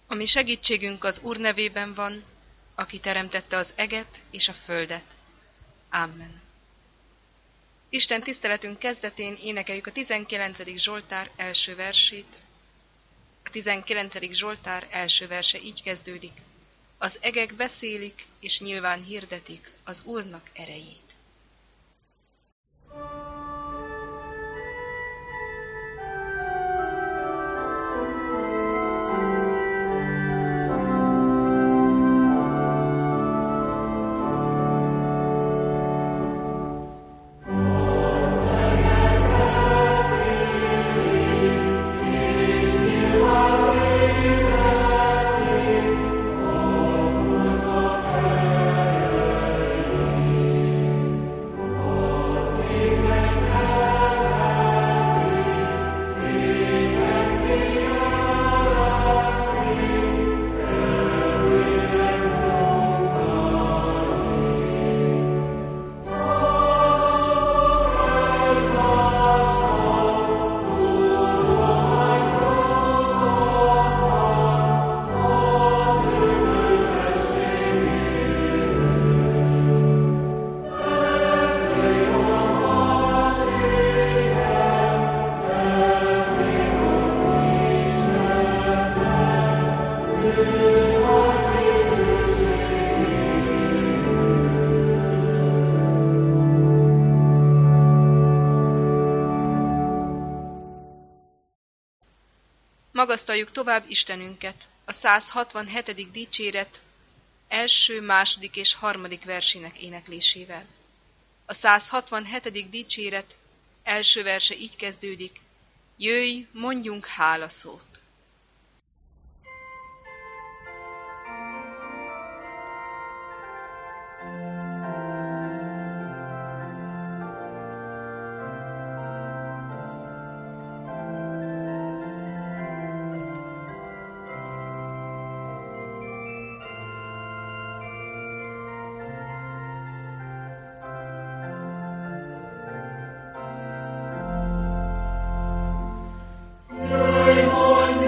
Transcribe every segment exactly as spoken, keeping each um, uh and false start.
A mi segítségünk az Úr nevében van, aki teremtette az eget és a földet. Amen. Isten tiszteletünk kezdetén énekeljük a tizenkilencedik Zsoltár első versét. A tizenkilencedik Zsoltár első verse így kezdődik. Az egek beszélik és nyilván hirdetik az Úrnak erejét. Magasztaljuk tovább Istenünket, a száz hatvanhetedik dicséret első, második és harmadik versének éneklésével. A száz hatvanhetedik dicséret első verse így kezdődik, jöjj, mondjunk hálaszót. Jöjj, mondjunk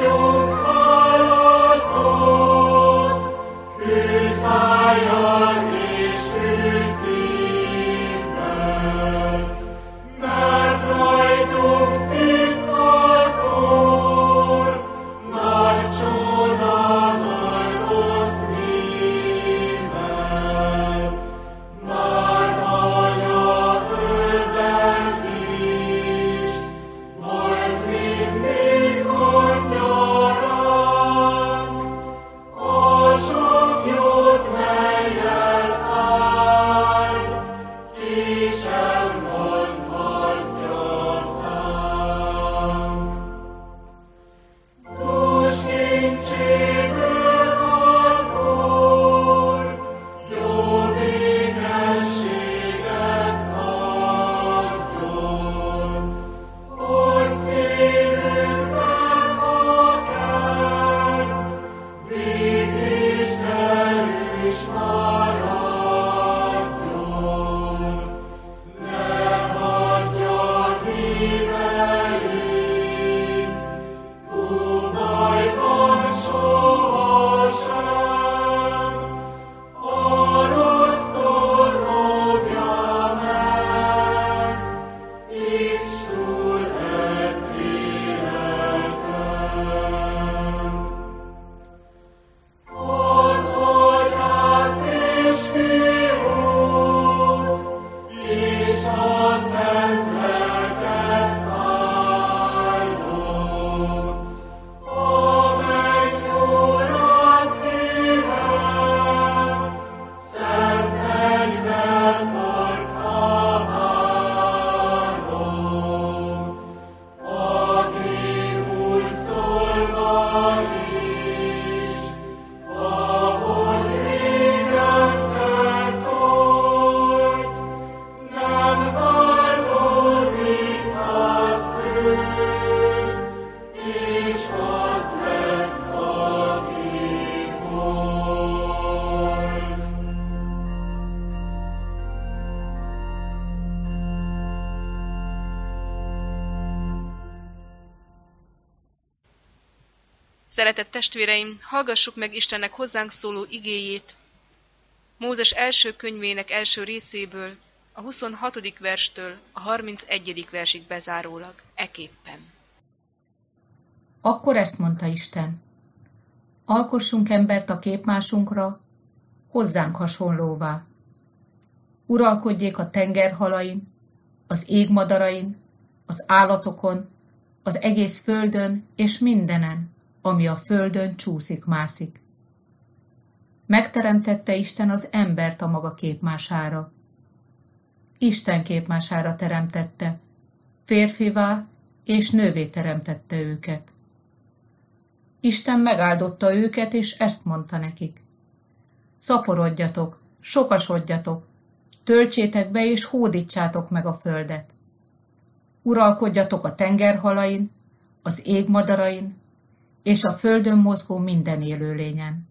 Szeretett testvéreim, hallgassuk meg Istennek hozzánk szóló igéjét, Mózes első könyvének első részéből, a huszonhatodik verstől a harmincegyedik versig bezárólag, eképpen. Akkor ezt mondta Isten: alkossunk embert a képmásunkra, hozzánk hasonlóvá. Uralkodjék a tengerhalain, az égmadarain, az állatokon, az egész földön és mindenen, ami a földön csúszik-mászik. Megteremtette Isten az embert a maga képmására. Isten képmására teremtette, férfivá és nővé teremtette őket. Isten megáldotta őket, és ezt mondta nekik: szaporodjatok, sokasodjatok, töltsétek be és hódítsátok meg a földet. Uralkodjatok a tengerhalain, az égmadarain, és a földön mozgó minden élőlényen.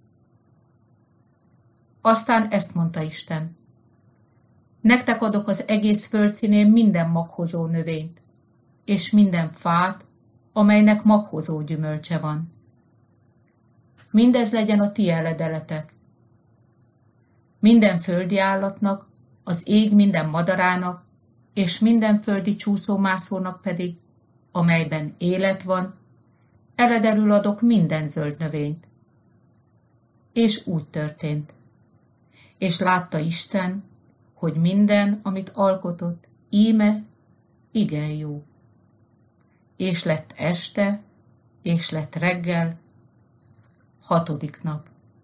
Aztán ezt mondta Isten: nektek adok az egész földszínén minden maghozó növényt, és minden fát, amelynek maghozó gyümölcse van. Mindez legyen a ti eledeletek. Minden földi állatnak, az ég minden madarának, és minden földi csúszómászónak pedig, amelyben élet van, eledelül adok minden zöld növényt. És úgy történt. És látta Isten, hogy minden, amit alkotott, íme, igen jó. És lett este, és lett reggel, hatodik nap.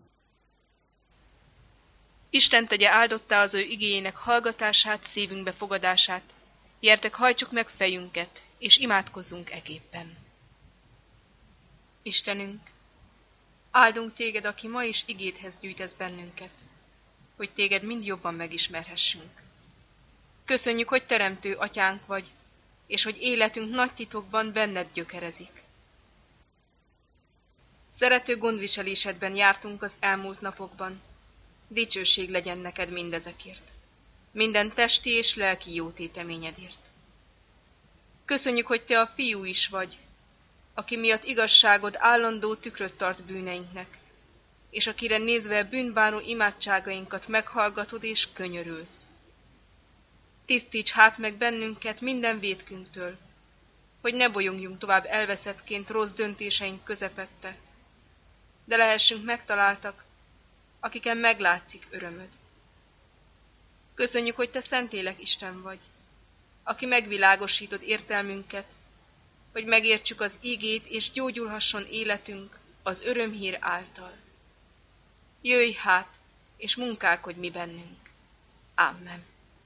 Isten tegye áldottá az ő igéjének hallgatását, szívünkbe fogadását. Gyertek, hajtsuk meg fejünket, és imádkozzunk eképpen. Istenünk, áldunk téged, aki ma is igédhez gyűjtesz bennünket, hogy téged mind jobban megismerhessünk. Köszönjük, hogy teremtő atyánk vagy, és hogy életünk nagy titokban benned gyökerezik. Szerető gondviselésedben jártunk az elmúlt napokban. Dicsőség legyen neked mindezekért, minden testi és lelki jótéteményedért. Köszönjük, hogy te a fiú is vagy, aki miatt igazságod állandó tükröt tart bűneinknek, és akire nézve bűnbánó imádságainkat meghallgatod és könyörülsz. Tisztíts hát meg bennünket minden vétkünktől, hogy ne bolyongjunk tovább elveszettként rossz döntéseink közepette, de lehessünk megtaláltak, akiken meglátszik örömöd. Köszönjük, hogy te Szentlélek Isten vagy, aki megvilágosítod értelmünket, hogy megértsük az ígét és gyógyulhasson életünk az örömhír által. Jöjj hát, és munkálkodj mi bennünk. Amen.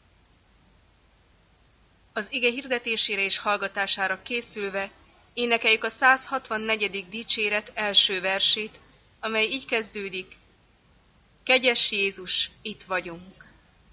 Az ige hirdetésére és hallgatására készülve énekeljük a száz hatvannegyedik dicséret első versét, amely így kezdődik: Kegyes Jézus, itt vagyunk.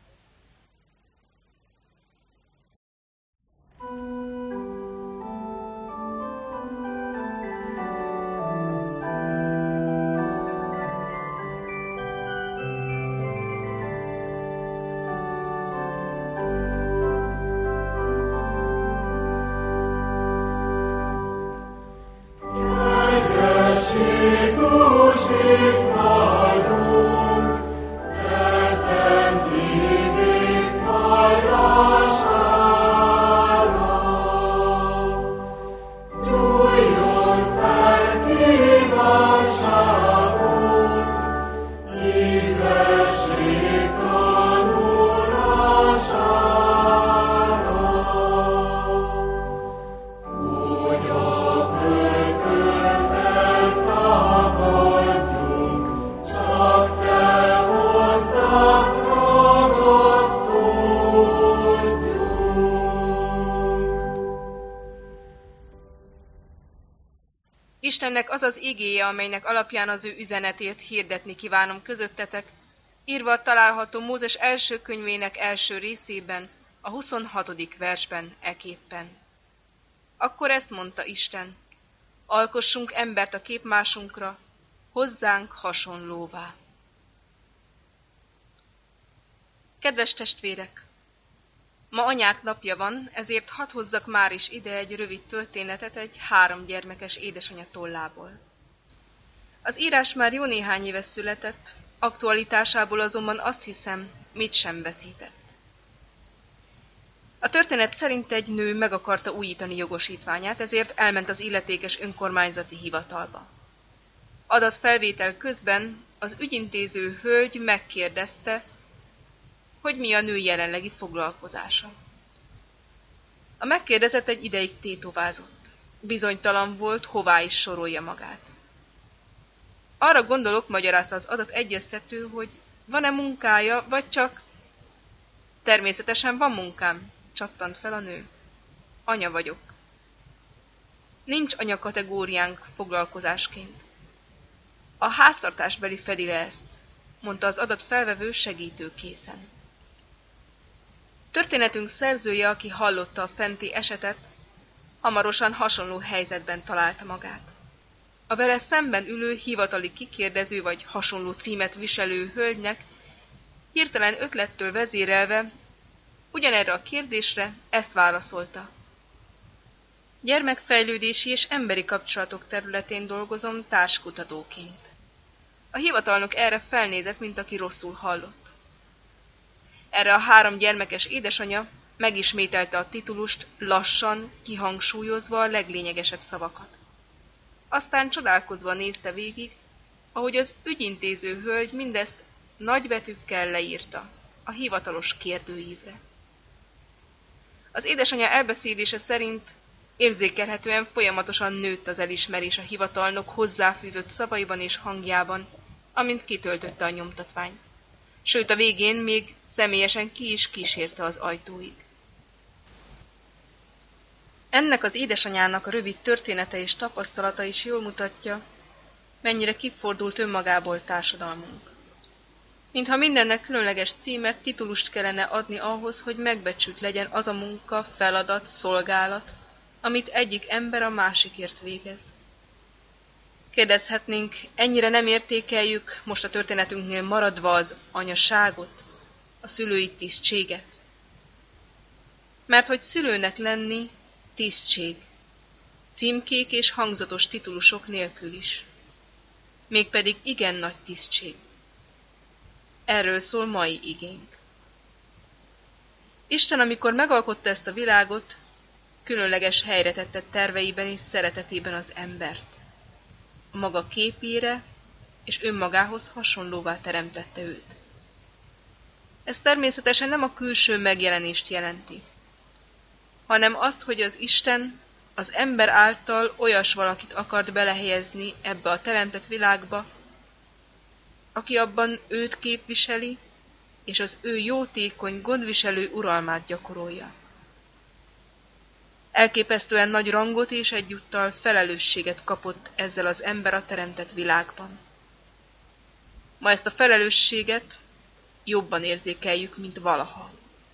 Istennek az az igéje, amelynek alapján az ő üzenetét hirdetni kívánom közöttetek, írva található Mózes első könyvének első részében, a huszonhatodik versben eképpen. Akkor ezt mondta Isten: alkossunk embert a képmásunkra, hozzánk hasonlóvá. Kedves testvérek! Ma anyák napja van, ezért hadd hozzak már is ide egy rövid történetet egy három gyermekes édesanya tollából. Az írás már jó néhány éve született, aktualitásából azonban azt hiszem, mit sem veszített. A történet szerint egy nő meg akarta újítani jogosítványát, ezért elment az illetékes önkormányzati hivatalba. Adatfelvétel közben az ügyintéző hölgy megkérdezte, hogy mi a nő jelenlegi foglalkozása. A megkérdezett egy ideig tétovázott. Bizonytalan volt, hová is sorolja magát. Arra gondolok, magyarázta az adategyeztető, hogy van-e munkája, vagy csak... Természetesen van munkám, csattant fel a nő. Anya vagyok. Nincs anyakategóriánk foglalkozásként. A háztartásbeli fedi le ezt, mondta az adatfelvevő segítőkészen. Történetünk szerzője, aki hallotta a fenti esetet, hamarosan hasonló helyzetben találta magát. A vele szemben ülő hivatali kikérdező vagy hasonló címet viselő hölgynek hirtelen ötlettől vezérelve ugyanerre a kérdésre ezt válaszolta. Gyermekfejlődési és emberi kapcsolatok területén dolgozom társkutatóként. A hivatalnok erre felnézett, mint aki rosszul hallott. Erre a három gyermekes édesanyja megismételte a titulust, lassan, kihangsúlyozva a leglényegesebb szavakat. Aztán csodálkozva nézte végig, ahogy az ügyintéző hölgy mindezt nagybetűkkel leírta, a hivatalos kérdőívre. Az édesanyja elbeszélése szerint érzékelhetően folyamatosan nőtt az elismerés a hivatalnok hozzáfűzött szavaiban és hangjában, amint kitöltötte a nyomtatványt. Sőt, a végén még személyesen ki is kísérte az ajtóig. Ennek az édesanyának a rövid története és tapasztalata is jól mutatja, mennyire kifordult önmagából társadalmunk. Mintha mindennek különleges címet, titulust kellene adni ahhoz, hogy megbecsült legyen az a munka, feladat, szolgálat, amit egyik ember a másikért végez. Kérdezhetnénk, ennyire nem értékeljük most a történetünknél maradva az anyaságot, a szülői tisztséget? Mert hogy szülőnek lenni tisztség, címkék és hangzatos titulusok nélkül is. Mégpedig igen nagy tisztség. Erről szól mai igénk. Isten, amikor megalkotta ezt a világot, különleges helyre tette terveiben és szeretetében az embert. A maga képére és önmagához hasonlóvá teremtette őt. Ez természetesen nem a külső megjelenést jelenti, hanem azt, hogy az Isten az ember által olyas valakit akart belehelyezni ebbe a teremtett világba, aki abban őt képviseli, és az ő jótékony, gondviselő uralmát gyakorolja. Elképesztően nagy rangot és egyúttal felelősséget kapott ezzel az ember a teremtett világban. Ma ezt a felelősséget jobban érzékeljük, mint valaha.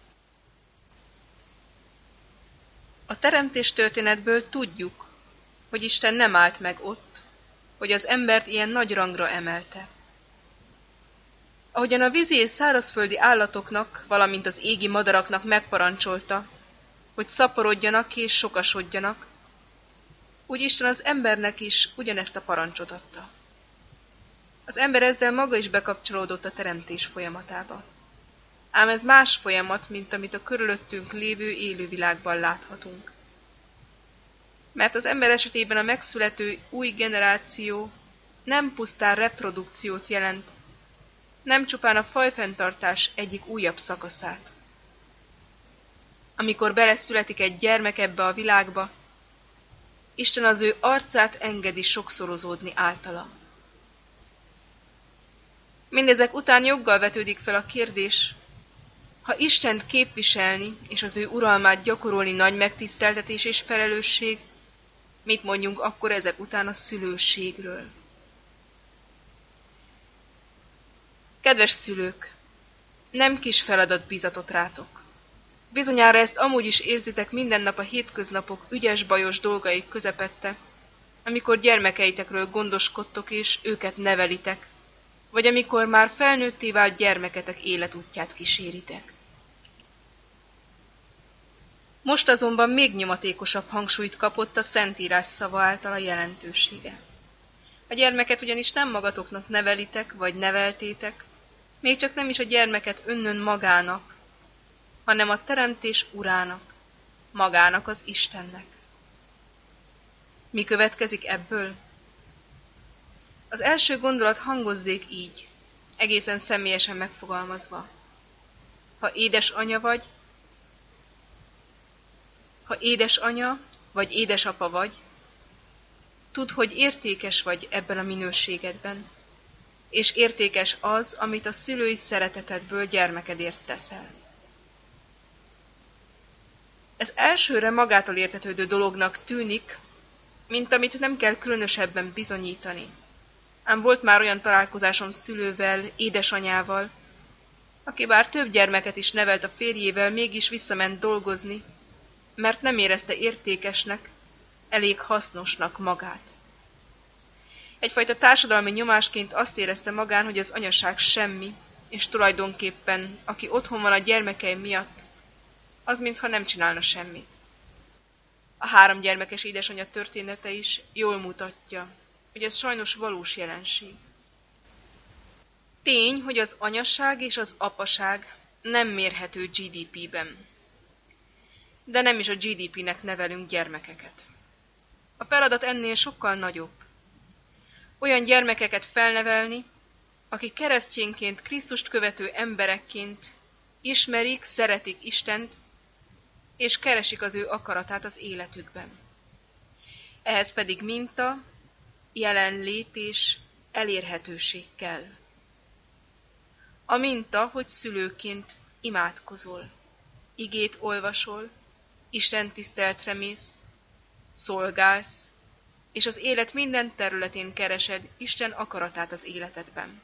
A teremtés történetből tudjuk, hogy Isten nem állt meg ott, hogy az embert ilyen nagy rangra emelte. Ahogyan a vízi és szárazföldi állatoknak, valamint az égi madaraknak megparancsolta, hogy szaporodjanak és sokasodjanak, úgy Isten az embernek is ugyanezt a parancsot adta. Az ember ezzel maga is bekapcsolódott a teremtés folyamatába. Ám ez más folyamat, mint amit a körülöttünk lévő élővilágban láthatunk. Mert az ember esetében a megszülető új generáció nem pusztán reprodukciót jelent, nem csupán a fajfenntartás egyik újabb szakaszát. Amikor beleszületik egy gyermek ebbe a világba, Isten az ő arcát engedi sokszorozódni általa. Mindezek után joggal vetődik fel a kérdés, ha Istent képviselni és az ő uralmát gyakorolni nagy megtiszteltetés és felelősség, mit mondjunk akkor ezek után a szülőségről? Kedves szülők, nem kis feladat bízatott rátok. Bizonyára ezt amúgy is érzitek minden nap a hétköznapok ügyes-bajos dolgaik közepette, amikor gyermekeitekről gondoskodtok és őket nevelitek, vagy amikor már felnőtté vált gyermeketek életútját kíséritek. Most azonban még nyomatékosabb hangsúlyt kapott a Szentírás szava által a jelentősége. A A gyermeket ugyanis nem magatoknak nevelitek, vagy neveltétek, még csak nem is a gyermeket önnön magának, hanem a teremtés urának, magának az Istennek. Mi következik ebből? Az első gondolat hangozzék így, egészen személyesen megfogalmazva. Ha édesanya vagy, ha édesanya vagy édesapa vagy, tudd, hogy értékes vagy ebben a minőségedben, és értékes az, amit a szülői szeretetedből gyermekedért teszel. Ez elsőre magától értetődő dolognak tűnik, mint amit nem kell különösebben bizonyítani. Ám volt már olyan találkozásom szülővel, édesanyával, aki bár több gyermeket is nevelt a férjével, mégis visszament dolgozni, mert nem érezte értékesnek, elég hasznosnak magát. Egyfajta társadalmi nyomásként azt érezte magán, hogy az anyaság semmi, és tulajdonképpen, aki otthon van a gyermekei miatt, az mintha nem csinálna semmit. A három gyermekes édesanyja története is jól mutatja, hogy ez sajnos valós jelenség. Tény, hogy az anyaság és az apaság nem mérhető gé dé pében. De nem is a gé dé pének nevelünk gyermekeket. A feladat ennél sokkal nagyobb. Olyan gyermekeket felnevelni, akik keresztényként, Krisztust követő emberekként ismerik, szeretik Istent, és keresik az ő akaratát az életükben. Ehhez pedig minta, jelenlét és elérhetőség kell. A minta, hogy szülőként imádkozol, igét olvasol, Isten tiszteletre mész, szolgálsz, és az élet minden területén keresed Isten akaratát az életedben.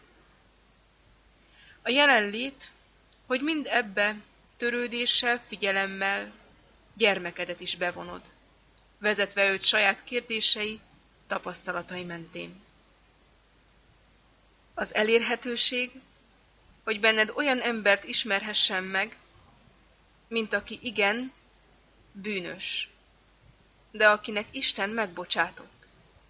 A jelenlét, hogy mind ebbe törődéssel, figyelemmel gyermekedet is bevonod, vezetve őt saját kérdései, tapasztalatai mentén. Az elérhetőség, hogy benned olyan embert ismerhessen meg, mint aki igen, bűnös, de akinek Isten megbocsátott.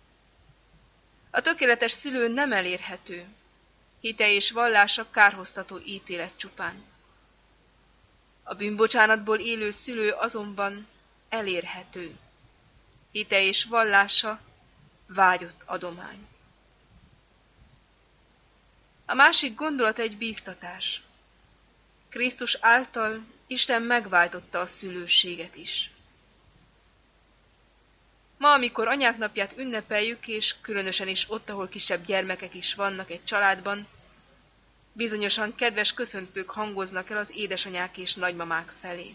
A tökéletes szülő nem elérhető, hite és vallása kárhoztató ítélet csupán. A bűnbocsánatból élő szülő azonban elérhető, hite és vallása vágyott adomány. A másik gondolat egy bíztatás. Krisztus által Isten megváltotta a szülőséget is. Ma, amikor anyák napját ünnepeljük, és különösen is ott, ahol kisebb gyermekek is vannak egy családban, bizonyosan kedves köszöntők hangoznak el az édesanyák és nagymamák felé.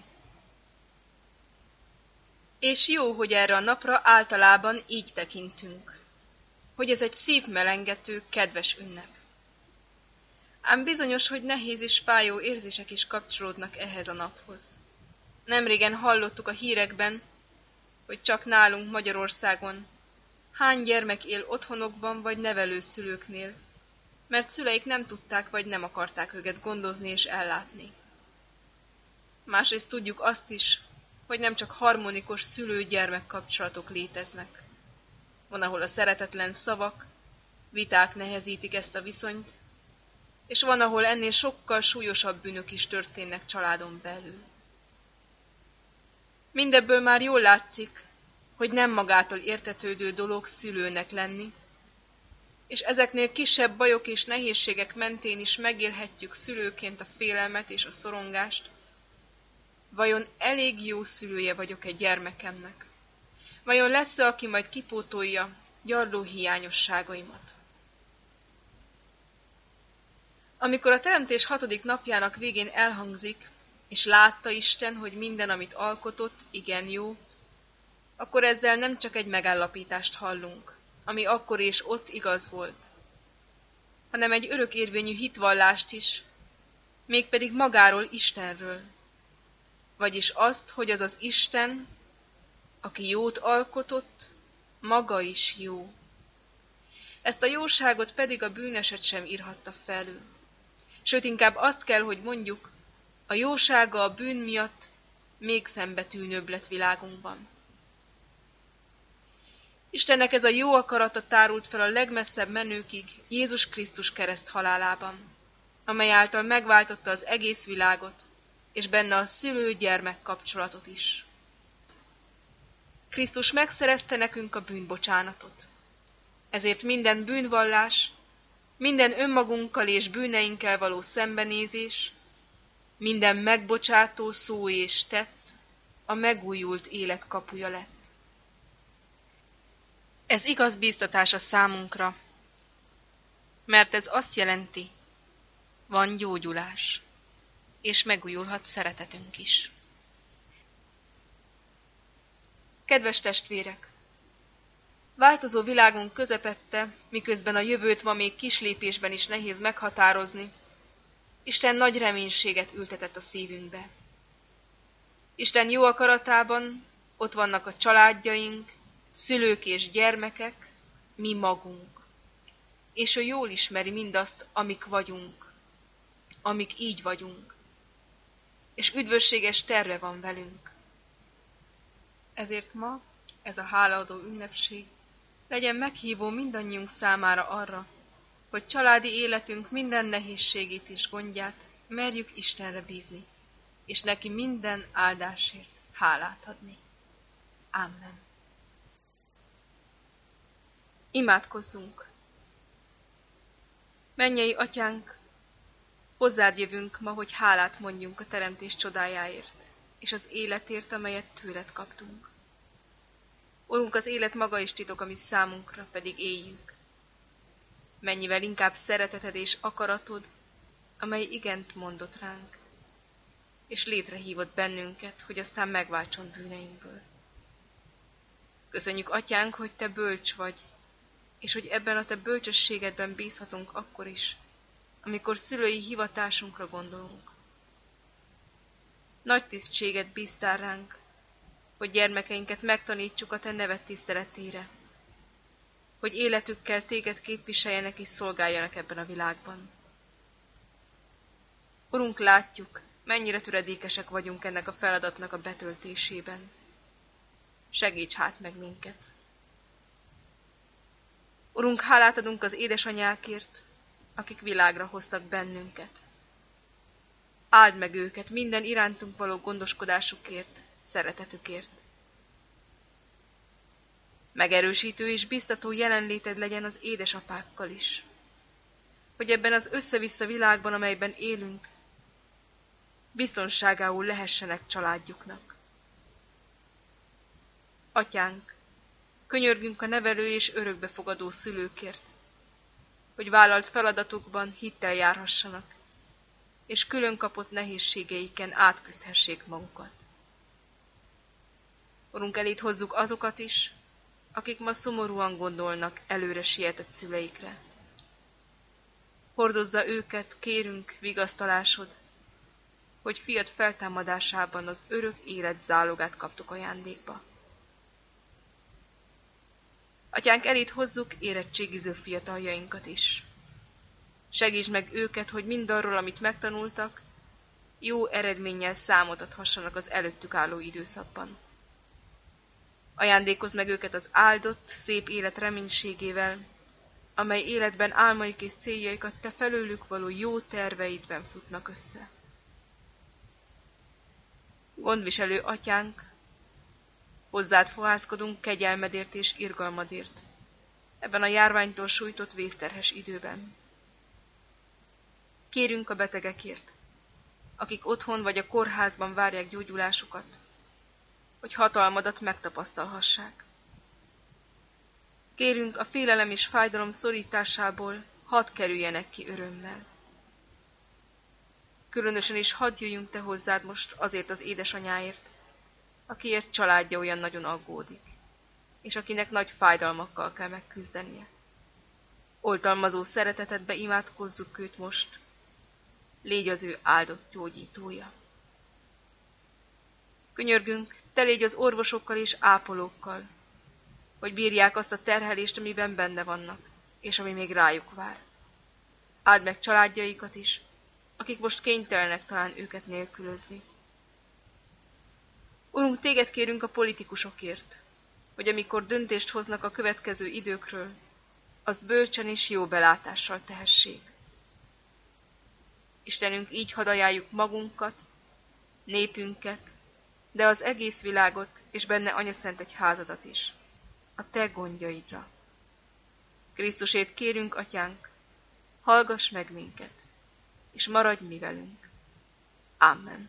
És jó, hogy erre a napra általában így tekintünk, hogy ez egy szívmelengető, kedves ünnep. Ám bizonyos, hogy nehéz és fájó érzések is kapcsolódnak ehhez a naphoz. Nemrégen hallottuk a hírekben, hogy csak nálunk Magyarországon hány gyermek él otthonokban vagy nevelőszülőknél, mert szüleik nem tudták vagy nem akarták őket gondozni és ellátni. Másrészt tudjuk azt is, hogy nem csak harmonikus szülő-gyermek kapcsolatok léteznek. Van, ahol a szeretetlen szavak, viták nehezítik ezt a viszonyt, és van, ahol ennél sokkal súlyosabb bűnök is történnek családon belül. Mindebből már jól látszik, hogy nem magától értetődő dolog szülőnek lenni, és ezeknél kisebb bajok és nehézségek mentén is megélhetjük szülőként a félelmet és a szorongást. Vajon elég jó szülője vagyok egy gyermekemnek? Vajon lesz-e, aki majd kipótolja gyarló hiányosságaimat? Amikor a teremtés hatodik napjának végén elhangzik, és látta Isten, hogy minden, amit alkotott, igen jó, akkor ezzel nem csak egy megállapítást hallunk, ami akkor és ott igaz volt, hanem egy örökérvényű hitvallást is, mégpedig magáról, Istenről, vagyis azt, hogy az az Isten, aki jót alkotott, maga is jó. Ezt a jóságot pedig a bűneset sem írhatta felül. Sőt, inkább azt kell, hogy mondjuk, a jósága a bűn miatt még szembetűnőbb lett világunkban. Istennek ez a jó akarata tárult fel a legmesszebb menőkig Jézus Krisztus kereszt halálában, amely által megváltotta az egész világot, és benne a szülő-gyermek kapcsolatot is. Krisztus megszerezte nekünk a bűnbocsánatot. Ezért minden bűnvallás, minden önmagunkkal és bűneinkkel való szembenézés, minden megbocsátó szó és tett a megújult élet kapuja lett. Ez igaz bíztatás a számunkra, mert ez azt jelenti, van gyógyulás, és megújulhat szeretetünk is. Kedves testvérek! Változó világunk közepette, miközben a jövőt ma még kislépésben is nehéz meghatározni, Isten nagy reménységet ültetett a szívünkbe. Isten jó akaratában ott vannak a családjaink, szülők és gyermekek, mi magunk. És ő jól ismeri mindazt, amik vagyunk, amik így vagyunk. És üdvösséges terve van velünk. Ezért ma ez a hálaadó ünnepség legyen meghívó mindannyiunk számára arra, hogy családi életünk minden nehézségét és gondját merjük Istenre bízni, és neki minden áldásért hálát adni. Amen. Imádkozzunk! Mennyei Atyánk, hozzád jövünk ma, hogy hálát mondjunk a teremtés csodájáért, és az életért, amelyet tőled kaptunk. Urunk, az élet maga is titok, ami számunkra, pedig éljünk. Mennyivel inkább szereteted és akaratod, amely igent mondott ránk, és létrehívott bennünket, hogy aztán megváltson bűneinkből. Köszönjük, Atyánk, hogy te bölcs vagy, és hogy ebben a te bölcsességedben bízhatunk akkor is, amikor szülői hivatásunkra gondolunk. Nagy tisztséget bíztál ránk, hogy gyermekeinket megtanítsuk a te neved tiszteletére, hogy életükkel téged képviseljenek és szolgáljanak ebben a világban. Urunk, látjuk, mennyire töredékesek vagyunk ennek a feladatnak a betöltésében. Segíts hát meg minket! Urunk, hálát adunk az édesanyákért, akik világra hoztak bennünket. Áld meg őket minden irántunk való gondoskodásukért, szeretetükért. Megerősítő és biztató jelenléted legyen az édesapákkal is, hogy ebben az össze-vissza világban, amelyben élünk, biztonságául lehessenek családjuknak. Atyánk, könyörgünk a nevelő és örökbefogadó szülőkért, hogy vállalt feladatukban hittel járhassanak, és külön kapott nehézségeiken átküzdhessék magukat. Urunk, elét hozzuk azokat is, akik ma szomorúan gondolnak előre sietett szüleikre. Hordozza őket, kérünk, vigasztalásod, hogy fiad feltámadásában az örök élet zálogát kaptuk ajándékba. Atyánk, elét hozzuk érettségiző fiataljainkat is. Segítsd meg őket, hogy mindarról, amit megtanultak, jó eredménnyel számot adhassanak az előttük álló időszakban. Ajándékozd meg őket az áldott, szép élet reménységével, amely életben álmaik és céljaikat te felőlük való jó terveidben futnak össze. Gondviselő Atyánk, hozzád fohászkodunk kegyelmedért és irgalmadért, ebben a járványtól sújtott vészterhes időben. Kérünk a betegekért, akik otthon vagy a kórházban várják gyógyulásukat, hogy hatalmadat megtapasztalhassák. Kérünk a félelem és fájdalom szorításából, hadd kerüljenek ki örömmel. Különösen is hadd jöjjünk te hozzád most azért az édesanyáért, akiért családja olyan nagyon aggódik, és akinek nagy fájdalmakkal kell megküzdenie. Oltalmazó szeretetedbe imádkozzuk őt most, légy az ő áldott gyógyítója. Könyörgünk, te légy az orvosokkal és ápolókkal, hogy bírják azt a terhelést, amiben benne vannak, és ami még rájuk vár. Áld meg családjaikat is, akik most kénytelenek talán őket nélkülözni. Urunk, téged kérünk a politikusokért, hogy amikor döntést hoznak a következő időkről, azt bölcsen és jó belátással tehessék. Istenünk, így hadd ajánljuk magunkat, népünket, de az egész világot és benne Anyaszent Egyházadat is, a Te gondjaidra. Krisztusért kérünk, Atyánk, hallgass meg minket, és maradj mi velünk. Amen.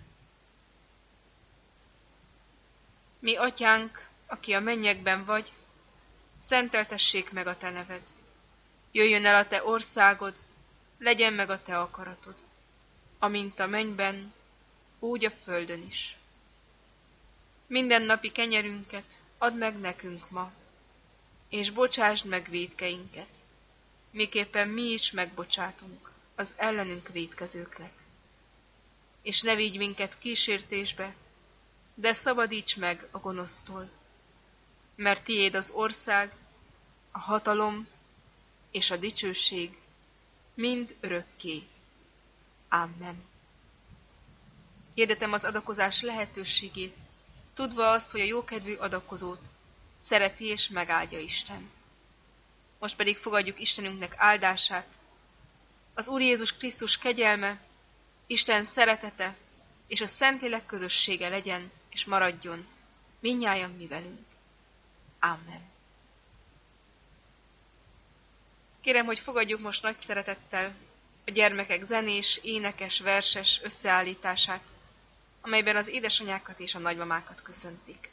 Mi, Atyánk, aki a mennyekben vagy, szenteltessék meg a Te neved. Jöjjön el a Te országod, legyen meg a Te akaratod, amint a mennyben, úgy a földön is. Minden napi kenyerünket add meg nekünk ma, és bocsásd meg vétkeinket, miképpen mi is megbocsátunk az ellenünk vétkezőknek. És ne vigy minket kísértésbe, de szabadíts meg a gonosztól, mert tiéd az ország, a hatalom és a dicsőség mind örökké. Amen. Hirdetem az adakozás lehetőségét, tudva azt, hogy a jókedvű adakozót szereti és megáldja Isten. Most pedig fogadjuk Istenünknek áldását. Az Úr Jézus Krisztus kegyelme, Isten szeretete és a Szentlélek közössége legyen és maradjon mindnyájan mi velünk. Amen. Kérem, hogy fogadjuk most nagy szeretettel a gyermekek zenés, énekes, verses összeállítását, amelyben az édesanyákat és a nagymamákat köszöntik.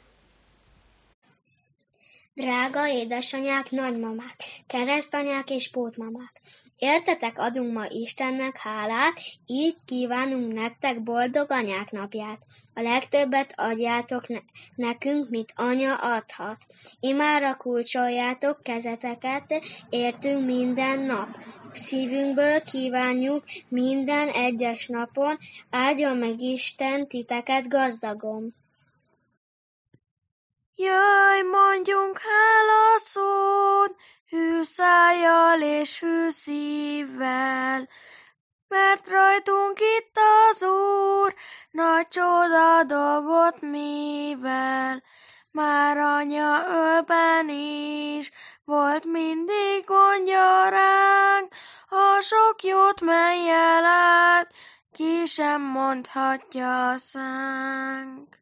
Drága édesanyák, nagymamák, keresztanyák és pótmamák! Értetek adunk ma Istennek hálát, így kívánunk nektek boldog anyák napját. A legtöbbet adjátok ne- nekünk, mit anya adhat. Imára kulcsoljátok kezeteket, értünk minden nap. Szívünkből kívánjuk minden egyes napon, áldjon meg Isten titeket gazdagon. Jöjj, mondjunk hálaszót, hű szájjal és hű szívvel, mert rajtunk itt az Úr, nagy csoda dolgot mivel. Már anya ölben is volt mindig gondja ránk, a sok jót mellyel át, ki sem mondhatja a szánk.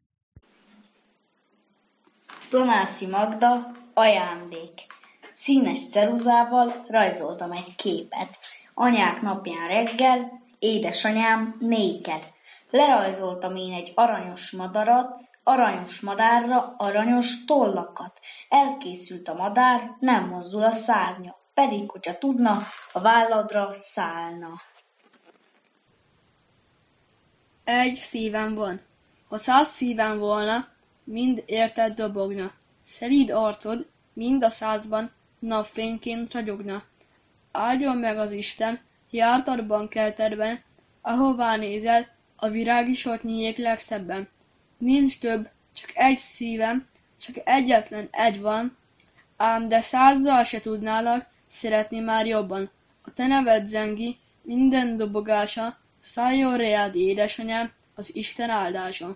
Donászi Magda, ajándék. Színes ceruzával rajzoltam egy képet. Anyák napján reggel, édesanyám, néked. Lerajzoltam én egy aranyos madarat, aranyos madárra aranyos tollakat. Elkészült a madár, nem mozdul a szárnya, pedig, hogyha tudna, a válladra szállna. Egy szívem van. Ha száz szívem volna, mind érted dobogna. Szelíd arcod, mind a százban napfényként ragyogna. Áldjon meg az Isten, jártadban keltedben, ahová nézel, a virág is ott nyílik legszebben. Nincs több, csak egy szívem, csak egyetlen egy van, ám de százzal se tudnálak szeretni már jobban. A te neved zengi, minden dobogása, szálljon reád édesanyám, az Isten áldása.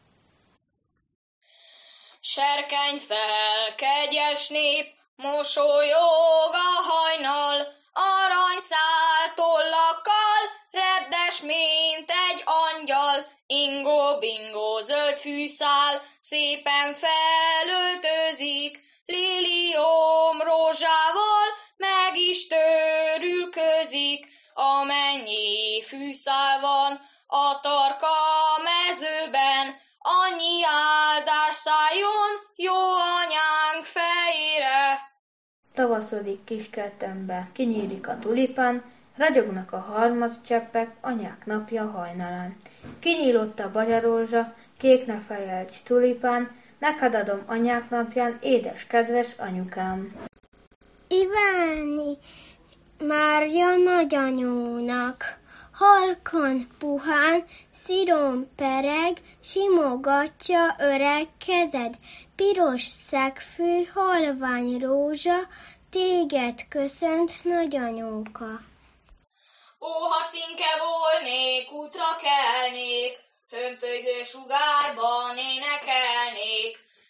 Serkenj fel, kegyes nép, mosolyog a hajnal, aranyszál tollakkal, reddes, mint egy angyal, ingó-bingó zöld fűszál, szépen felöltözik, liliom rózsával, meg is törülközik, amennyi fűszál van a tarka mezőben, annyi áldás szálljon jó anyánk fejére. Tavaszodik kiskertembe, kinyílik a tulipán, ragyognak a harmadcseppek anyák napja hajnalán. Kinyílott a bazsarózsa, kéknek fejelt tulipán, neked adom anyák napján, édes kedves anyukám. Iváni Mária nagyanyónak, halkan, puhán, szíron pereg, simogatja öreg kezed, piros szegfű, halvány rózsa, téged köszönt nagyanyóka. Ó, ha cinke volnék, útra kelnék, hömpölygő sugárban énekelnék,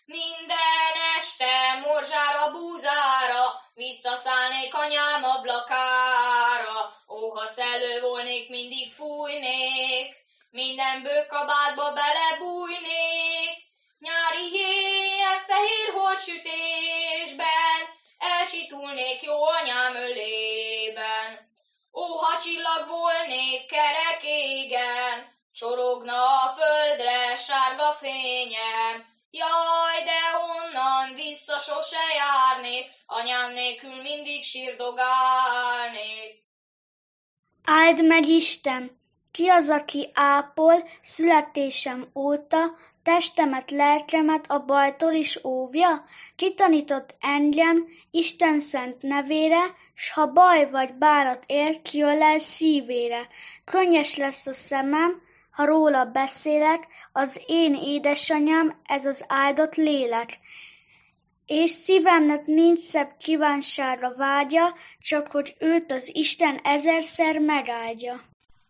Minden este morzsára, búzára, visszaszállnék anyám ablakára. Ó, ha szellő volnék, mindig fújnék, minden bőkabátba belebújnék. Nyári éjjel fehér holtsütésben, elcsitulnék jó anyám ölében. Ó, ha csillag volnék kerek égen, csorogna a földre sárga fényem. Jaj, de onnan vissza sose járnék, anyám nélkül mindig sírdogálnék. Áld meg Isten! Ki az, aki ápol születésem óta, testemet, lelkemet a bajtól is óvja? Ki tanított engem Isten szent nevére, s ha baj vagy bánat ér, ki ölel szívére. Könnyes lesz a szemem, ha róla beszélek, az én édesanyám, ez az áldott lélek. És szívemnek nincs szebb kívánságra vágya, csak hogy őt az Isten ezerszer megáldja.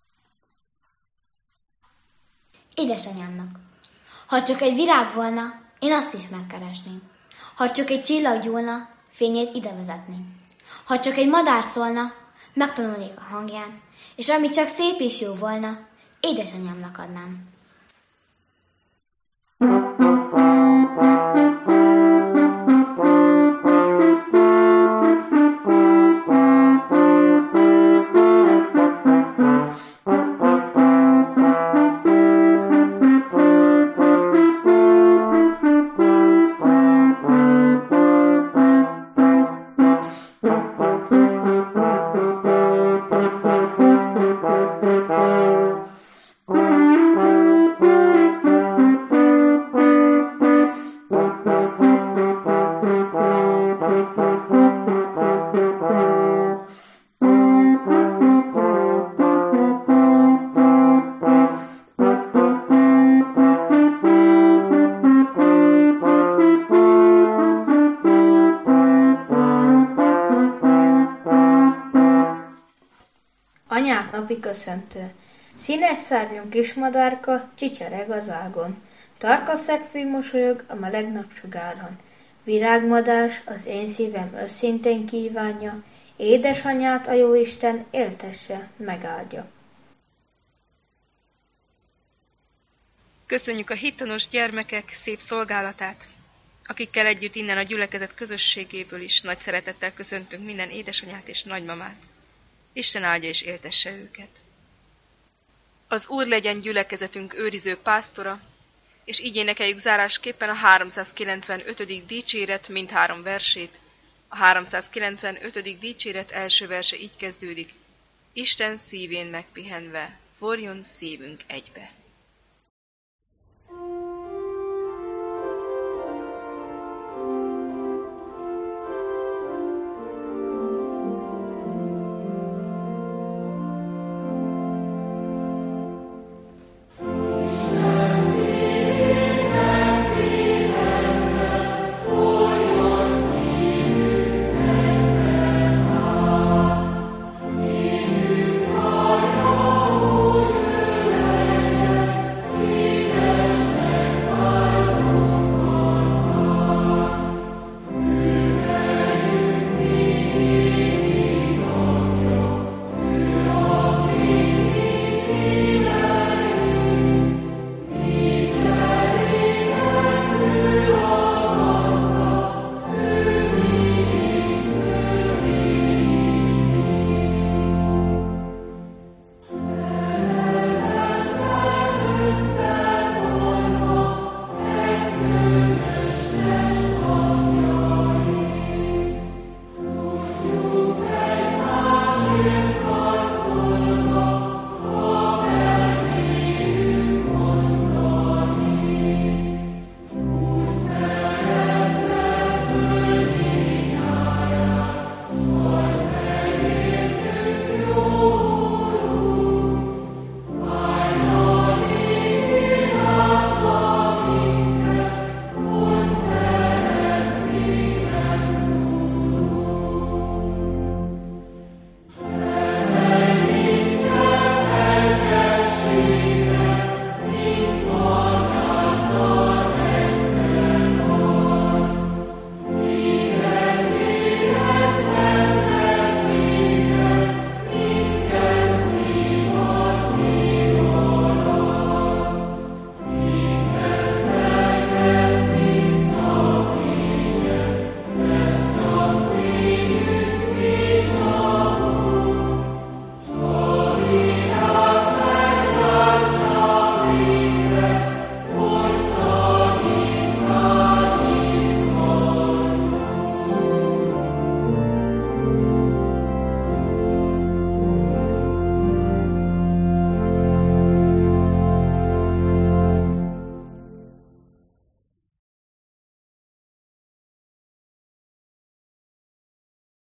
Édesanyámnak. Ha csak egy virág volna, én azt is megkeresném. Ha csak egy csillag gyúlna, fényét ide vezetném. Ha csak egy madár szólna, megtanulnék a hangján, és ami csak szép és jó volna, édesanyámnak adnám. Anyák napi köszöntő. Színes szárnyú kismadárka csicsereg az ágon. Tarka szegfű mosolyog a meleg napsugáron. Virágmadás az én szívem őszintén kívánja, édesanyát a jóisten éltesse, megáldja. Köszönjük a hittanos gyermekek szép szolgálatát, akikkel együtt innen a gyülekezet közösségéből is nagy szeretettel köszöntünk minden édesanyát és nagymamát. Isten áldja és éltesse őket. Az Úr legyen gyülekezetünk őriző pásztora, és így énekeljük zárásképpen a háromszázkilencvenötödik dicséret mindhárom versét. A háromszázkilencvenötödik dicséret első verse így kezdődik: Isten szívén megpihenve, forjon szívünk egybe.